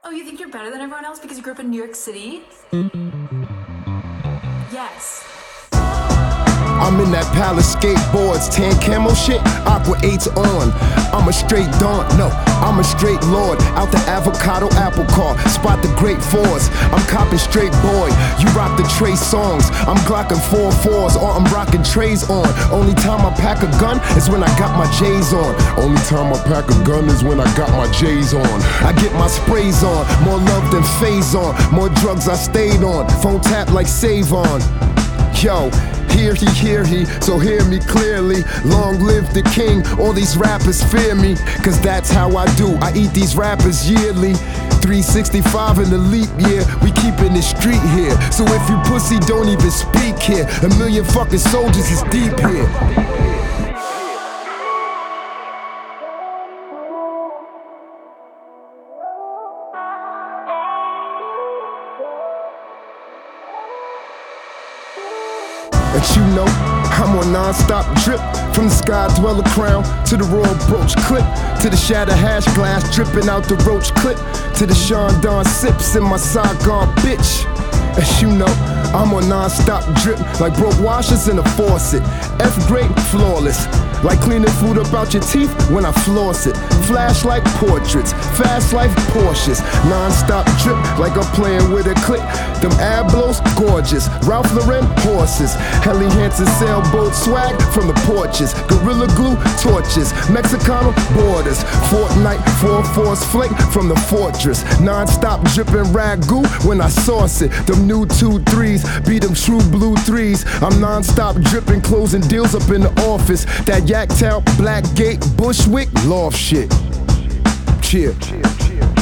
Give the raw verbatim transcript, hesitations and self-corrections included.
Oh, you think you're better than everyone else because you grew up in New York City? Yes. I'm in that palace skateboards, tan camo shit, aqua eights on. I'm a straight dawn, no, I'm a straight lord. Out the avocado apple car, spot the great fours. I'm copping straight boy, you rock the Trey songs. I'm glocking four fours, or I'm rocking trays on. Only time I pack a gun is when I got my J's on. Only time I pack a gun is when I got my J's on. I get my sprays on, more love than phase on. More drugs I stayed on, phone tap like save on. Yo, hear he, hear he, so hear me clearly. Long live the king, all these rappers fear me, cause that's how I do, I eat these rappers yearly. Three sixty-five in the leap year, we keepin' the street here. So if you pussy don't even speak here, a million fucking soldiers is deep here. But you know, I'm on non-stop drip. From the sky dweller crown to the royal brooch clip, to the shatter hash glass dripping out the roach clip, to the Sean Don sips in my Saigon bitch. As you know, I'm on non-stop drip like broke washers in a faucet. F grade flawless, like cleaning food up out your teeth when I floss it. Flash like portraits, fast life Porsches. Non-stop drip like I'm playing with a click. Them ab blows gorgeous, Ralph Lauren horses. Helly Hansen sailboat swag from the porches. Gorilla glue torches, Mexicano borders. Fortnite four fours flake from the fortress. Non-stop dripping ragu when I sauce it. Them new two threes be them true blue threes. I'm non-stop dripping, closing deals up in the office. That Yaktown, Blackgate, Bushwick, loft shit. Cheer. Cheer, cheer.